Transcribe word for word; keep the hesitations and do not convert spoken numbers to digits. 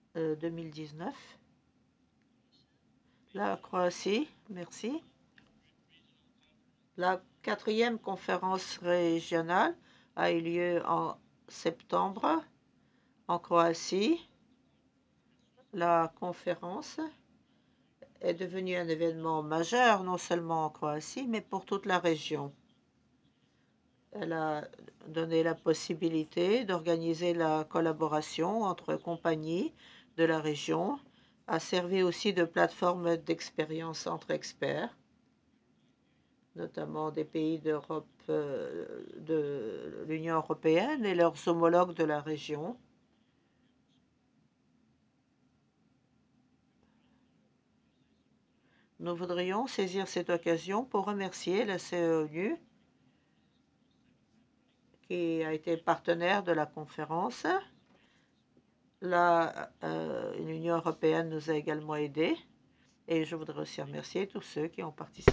euh, deux mille dix-neuf. La Croatie, merci. La quatrième conférence régionale a eu lieu en septembre en Croatie. La conférence est devenue un événement majeur, non seulement en Croatie, mais pour toute la région. Elle a donné la possibilité d'organiser la collaboration entre compagnies de la région, a servi aussi de plateforme d'expérience entre experts, notamment des pays d'Europe, euh, de l'Union européenne et leurs homologues de la région. Nous voudrions saisir cette occasion pour remercier la C E O N U, qui a été partenaire de la conférence. La, euh, l'Union européenne nous a également aidés et je voudrais aussi remercier tous ceux qui ont participé.